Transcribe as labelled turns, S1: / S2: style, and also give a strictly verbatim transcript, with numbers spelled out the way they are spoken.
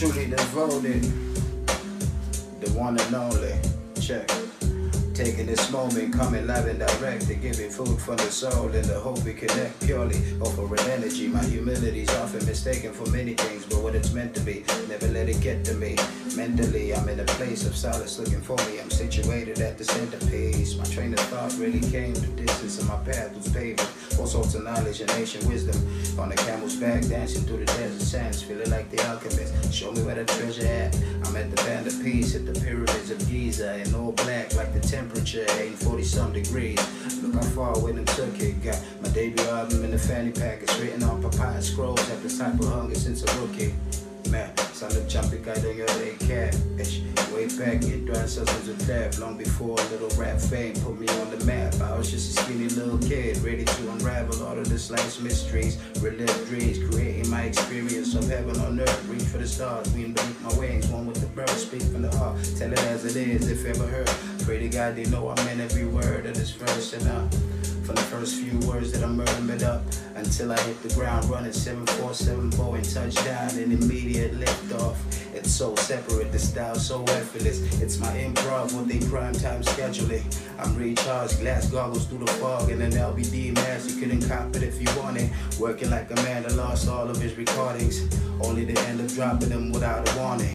S1: truly devoted, the one and only. Check. Taking this moment, coming live and direct to give it food for the soul in the hope we connect purely over energy. My humility's often mistaken for many things, but what it's meant to be, never let it get to me. Mentally, I'm in a place of solace looking for me. I'm situated at the centerpiece. My train of thought really came the distance, and my path was paved with all sorts of knowledge and ancient wisdom. On the camel's back, dancing through the desert sands, feeling like the alchemist. Show me where the treasure at. I'm at the band of peace at the pyramids of Giza, in all black like the temperature, ain't forty some degrees. Look how far with them took it. Got my debut album in the fanny package, written on papaya scrolls. Had this type of hunger since a rookie. Man, son of jumping guy on your day cat. Way back in dry substance of death, long before a little rap fame put me on the map. I was just a skinny little kid, ready to unravel all of this life's mysteries, relive dreams, creating my experience of heaven on earth. Reach for the stars, wind beneath my wings, one with the birds, speak from the heart, tell it as it is, if ever heard. Pray to God they know I meant every word of this verse, and uh, from the first few words that I'm murmured up until I hit the ground running, seven four seven Boeing touchdown and immediate lift off. It's so separate, the style so effortless. It's my improv with a prime time scheduling. I'm recharged, glass goggles through the fog, and an L B D mask. You couldn't cop it if you wanted. Working like a man that lost all of his recordings, only to end up dropping them without a warning.